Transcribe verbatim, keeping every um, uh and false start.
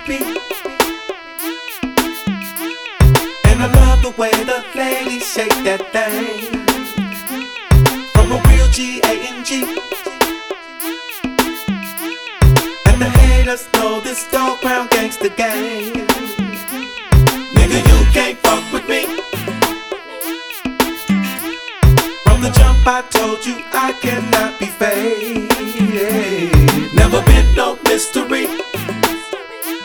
beat. And I love the way the ladies shake that thing. From a real G A N G. And the haters know this dog pound gangsta gang. Nigga, you can't fuck with me. From the jump I told you I cannot be fake. Never been no mystery.